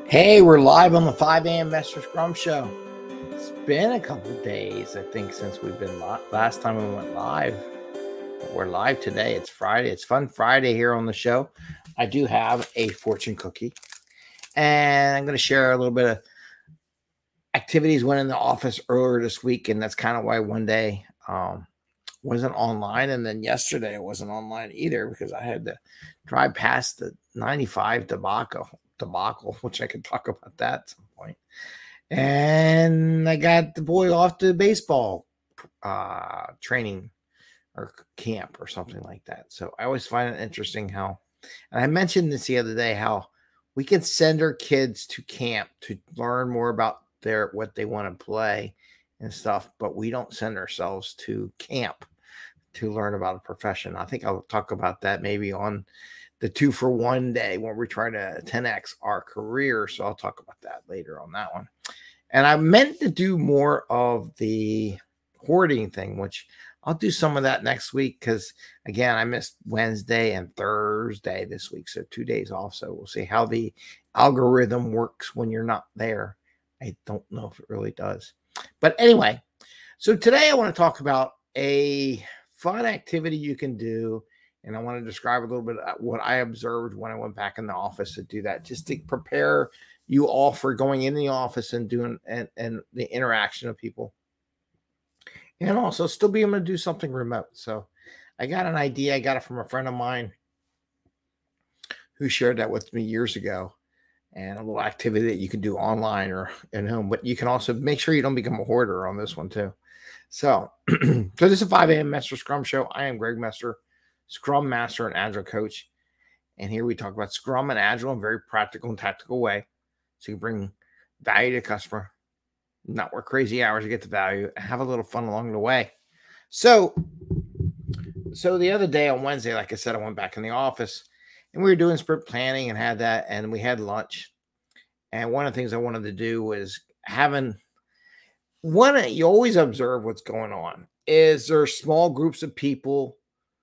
Hey, we're live on the 5 a.m. Master Scrum Show. It's been a couple days, I think, since we've been last time we went live. But we're live today. It's Friday. It's Fun Friday here on the show. I do have a fortune cookie, and I'm going to share a little bit of activities went in the office earlier this week, and that's kind of why one day wasn't online, and then yesterday it wasn't online either because I had to drive past the 95 debacle, which I could talk about that at some point. And I got the boy off to baseball training or camp or something like that. So I always find it interesting how, and I mentioned this the other day, how we can send our kids to camp to learn more about what they want to play and stuff, but we don't send ourselves to camp to learn about a profession. I think I'll talk about that maybe on the 2-for-1 day when we're trying to 10x our career. So I'll talk about that later on that one. And I meant to do more of the hoarding thing, which I'll do some of that next week because, again, I missed Wednesday and Thursday this week. So 2 days off. So we'll see how the algorithm works when you're not there. I don't know if it really does. But anyway, so today I want to talk about a fun activity you can do. And I want to describe a little bit of what I observed when I went back in the office to do that, just to prepare you all for going in the office and doing and the interaction of people. And also still be able to do something remote. So I got an idea. I got it from a friend of mine who shared that with me years ago. And a little activity that you can do online or at home. But you can also make sure you don't become a hoarder on this one too. So, so this is a 5 a.m. Master Scrum Show. I am Greg Messer, Scrum Master and Agile Coach. And here we talk about Scrum and Agile in a very practical and tactical way. So you bring value to the customer, not work crazy hours to get the value, and have a little fun along the way. So the other day on Wednesday, like I said, I went back in the office and we were doing sprint planning and had that, and we had lunch. And one of the things I wanted to do was you always observe what's going on. Is there small groups of people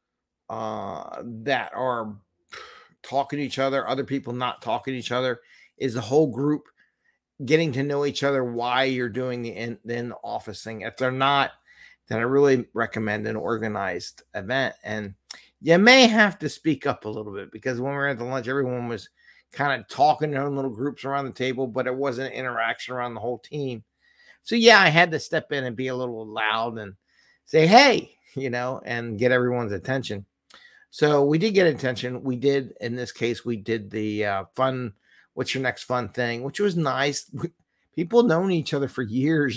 that are talking to each other people not talking to each other? Is the whole group getting to know each other? Why you're doing the in office thing? If they're not, then I really recommend an organized event. And you may have to speak up a little bit because when we were at the lunch, everyone was kind of talking in their own little groups around the table, but it wasn't interaction around the whole team. So yeah, I had to step in and be a little loud and say, hey, and get everyone's attention. So we did get attention. We did, in this case, we did the fun, what's your next fun thing, which was nice. People known each other for years.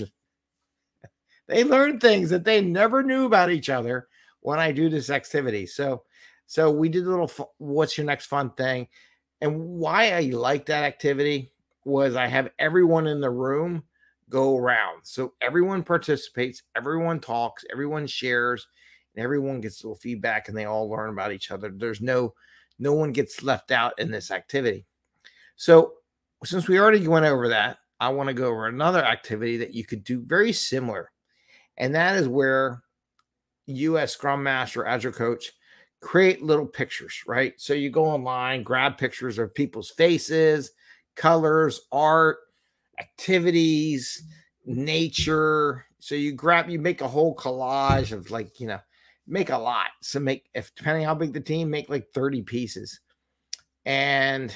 They learned things that they never knew about each other when I do this activity. So we did a little, what's your next fun thing? And why I like that activity was I have everyone in the room go around. So everyone participates, everyone talks, everyone shares, and everyone gets a little feedback and they all learn about each other. There's no one gets left out in this activity. So since we already went over that, I want to go over another activity that you could do very similar. And that is where you as Scrum Master, Agile Coach, create little pictures, right? So you go online, grab pictures of people's faces, colors, art, activities, nature. So you make a whole collage of make a lot. So depending how big the team, make like 30 pieces. And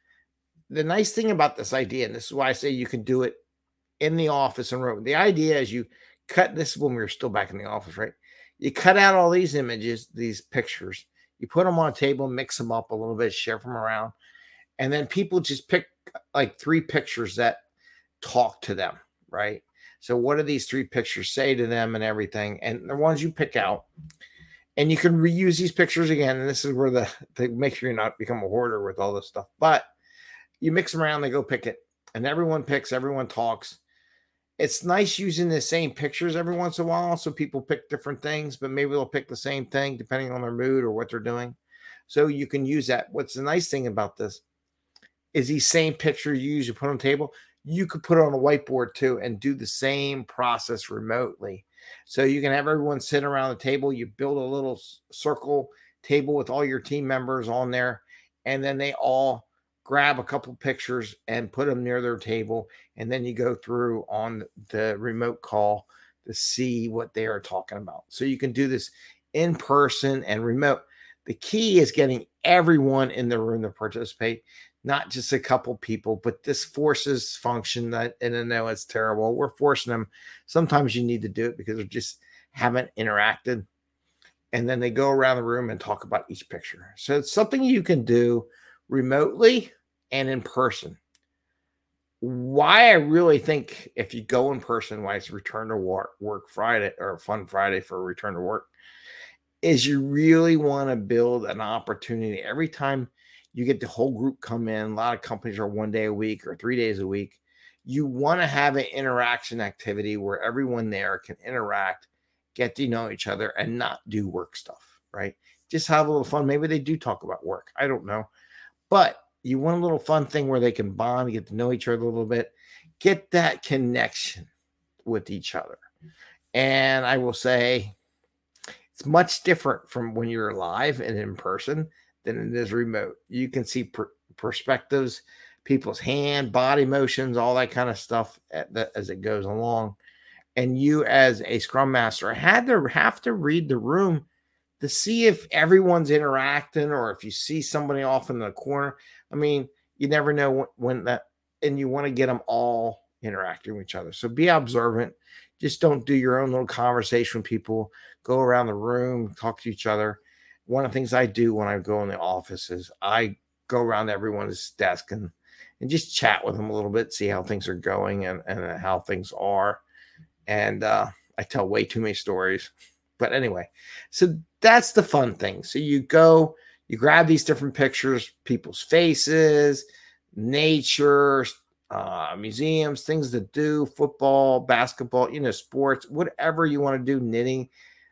the nice thing about this idea, and this is why I say you can do it in the office and room. The idea is you cut this when we were still back in the office, right? You cut out all these images, these pictures, you put them on a table, mix them up a little bit, share them around. And then people just pick like 3 pictures that talk to them, right? So what do these 3 pictures say to them and everything? And the ones you pick out, and you can reuse these pictures again. And this is where they make sure you're not become a hoarder with all this stuff. But you mix them around, they go pick it. And everyone picks, everyone talks. It's nice using the same pictures every once in a while. So people pick different things, but maybe they'll pick the same thing depending on their mood or what they're doing. So you can use that. What's the nice thing about this is these same picture you put on the table, you could put it on a whiteboard too and do the same process remotely. So you can have everyone sit around the table. You build a little circle table with all your team members on there, and then they all grab a couple pictures and put them near their table, and then you go through on the remote call to see what they are talking about. So you can do this in person and remote. The key is getting everyone in the room to participate, not just a couple people, but this forces function that, and I know it's terrible. We're forcing them. Sometimes you need to do it because they just haven't interacted. And then they go around the room and talk about each picture. So it's something you can do remotely and in person. Why I really think if you go in person, why it's return to work Friday or Fun Friday for return to work, is you really want to build an opportunity. Every time you get the whole group come in, a lot of companies are 1 day a week or 3 days a week. You want to have an interaction activity where everyone there can interact, get to know each other, and not do work stuff, right? Just have a little fun. Maybe they do talk about work. I don't know. But you want a little fun thing where they can bond, get to know each other a little bit, get that connection with each other. And I will say it's much different from when you're live and in person than it is remote. You can see perspectives, people's hand, body motions, all that kind of stuff as it goes along. And you as a scrum master have to read the room to see if everyone's interacting or if you see somebody off in the corner. I mean, you never know when that, and you want to get them all interacting with each other. So be observant. Just don't do your own little conversation with people. Go around the room, talk to each other. One of the things I do when I go in the office is I go around everyone's desk and just chat with them a little bit, see how things are going and how things are. And I tell way too many stories. But anyway, so that's the fun thing. So you go, you grab these different pictures, people's faces, nature, museums, things to do, football, basketball, sports, whatever you want to do, knitting,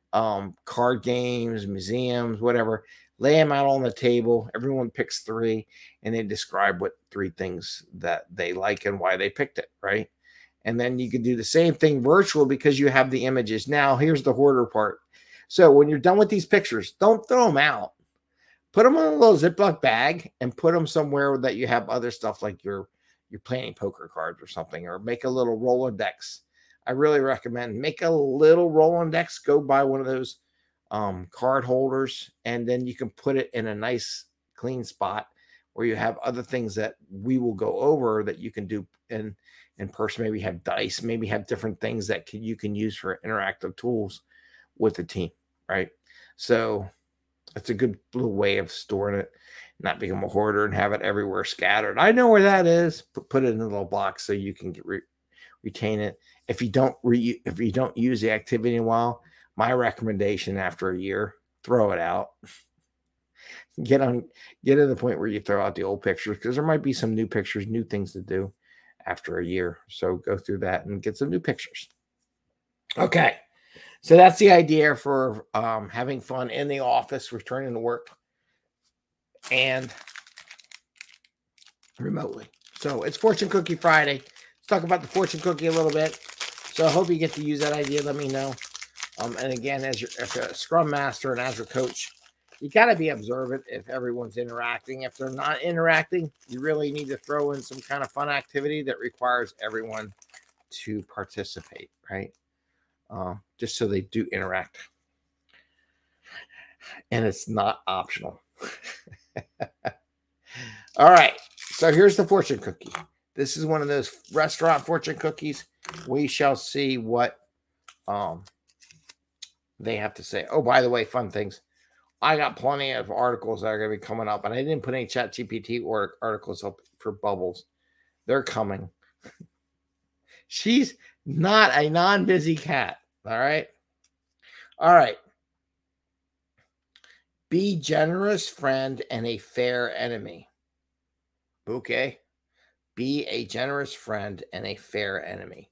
card games, museums, whatever. Lay them out on the table. Everyone picks 3, and they describe what 3 things that they like and why they picked it, right? And then you can do the same thing virtual because you have the images. Now, here's the hoarder part. So when you're done with these pictures, don't throw them out. Put them in a little Ziploc bag and put them somewhere that you have other stuff like you're playing poker cards or something, or make a little Rolodex. I really recommend make a little Rolodex. Go buy one of those card holders, and then you can put it in a nice clean spot where you have other things that we will go over that you can do in person. Maybe have dice, maybe have different things that you can use for interactive tools with the team, right? So it's a good little way of storing it, not become a hoarder and have it everywhere scattered. I know where that is. Put it in a little box so you can retain it. If you don't use the activity in a while, my recommendation after a year, throw it out. Get to the point where you throw out the old pictures, because there might be some new pictures, new things to do after a year. So go through that and get some new pictures. Okay. So that's the idea for having fun in the office, returning to work, and remotely. So it's Fortune Cookie Friday. Let's talk about the fortune cookie a little bit. So I hope you get to use that idea. Let me know. And again, as a Scrum Master and Agile coach, you got to be observant if everyone's interacting. If they're not interacting, you really need to throw in some kind of fun activity that requires everyone to participate, right? Just so they do interact. And it's not optional. All right. So here's the fortune cookie. This is one of those restaurant fortune cookies. We shall see what they have to say. Oh, by the way, fun things. I got plenty of articles that are going to be coming up, and I didn't put any ChatGPT or articles up for Bubbles. They're coming. She's not a non-busy cat. All right. All right. Be generous friend and a fair enemy. Okay. Be a generous friend and a fair enemy.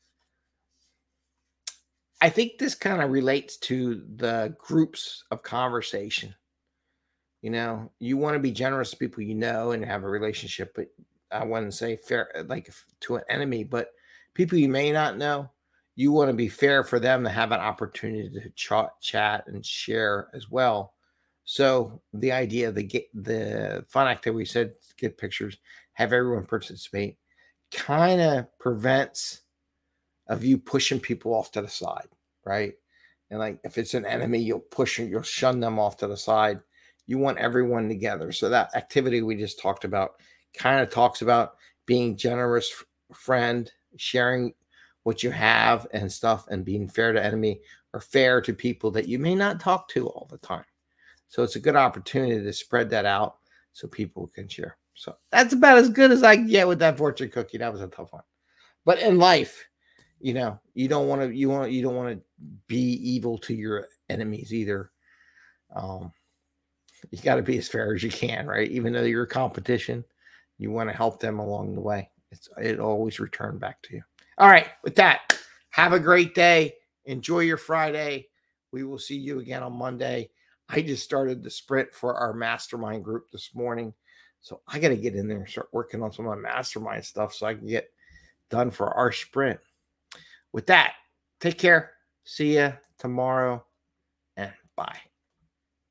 I think this kind of relates to the groups of conversation. You want to be generous to people you know and have a relationship, but I wouldn't say fair like to an enemy, but people you may not know. You want to be fair for them to have an opportunity to chat and share as well. So the idea, the fun activity, we said get pictures, have everyone participate, kind of prevents of you pushing people off to the side, right? And like if it's an enemy, you'll shun them off to the side. You want everyone together. So that activity we just talked about kind of talks about being generous friend, sharing what you have and stuff, and being fair to enemy or fair to people that you may not talk to all the time. So it's a good opportunity to spread that out so people can share. So that's about as good as I can get with that fortune cookie. That was a tough one. But in life, you don't want to you don't want to be evil to your enemies either. Um, you got to be as fair as you can, right? Even though you're a competition, you want to help them along the way. It always return back to you. All right, with that, have a great day. Enjoy your Friday. We will see you again on Monday. I just started the sprint for our mastermind group this morning. So I got to get in there and start working on some of my mastermind stuff so I can get done for our sprint. With that, take care. See you tomorrow and bye.